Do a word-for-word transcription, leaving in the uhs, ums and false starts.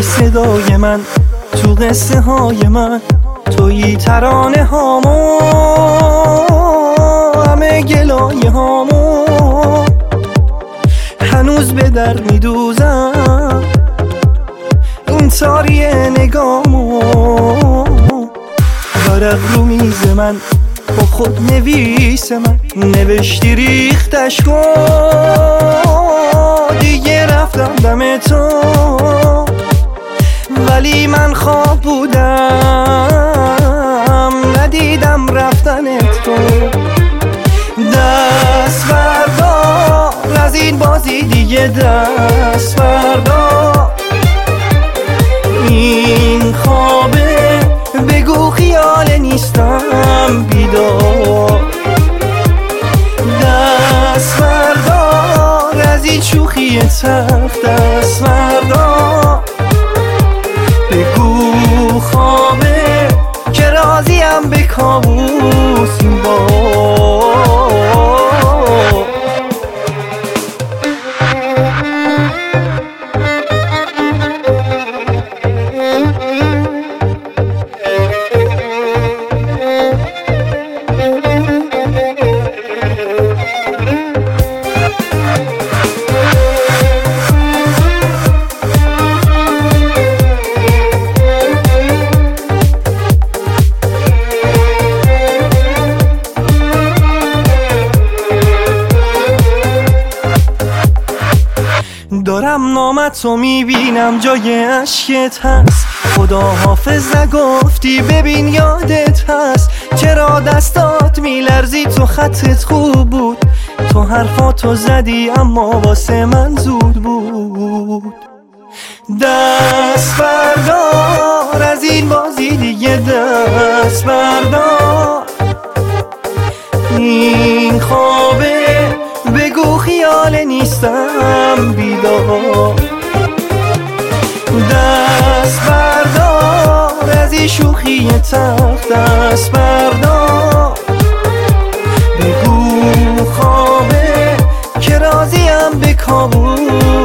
توی صدای من، تو قصه های من، توی ترانه هامو، همه گلایه هامو هنوز به در میدوزم این تاری نگامو. ورق رو میز من با خود نویس من، نوشتی ریختش کن دیگه رفتم دم تو، ولی من خواب بودم ندیدم رفتنت تو. دست بردار از این بازی دیگه، دست بردار این خوابه، بگو خیال نیستم بیدار. دست بردار از این شوخی تلخ، دست بردار بگو خوابه که راضیم به کابوس این بار. دارم نامتو میبینم جای عشقت هست، خدا حافظ نگفتی ببین یادت هست. چرا دستات میلرزی تو خطت خوب بود، تو حرفاتو زدی اما واسه من زود بود. دست بردار از این بازی دیگه، دست بردار این خوابه، بگو خیال نیستم بیدار. دست بردار از این شوخی تلخ، دست بردار بگو خوابه که راضیم به کابوس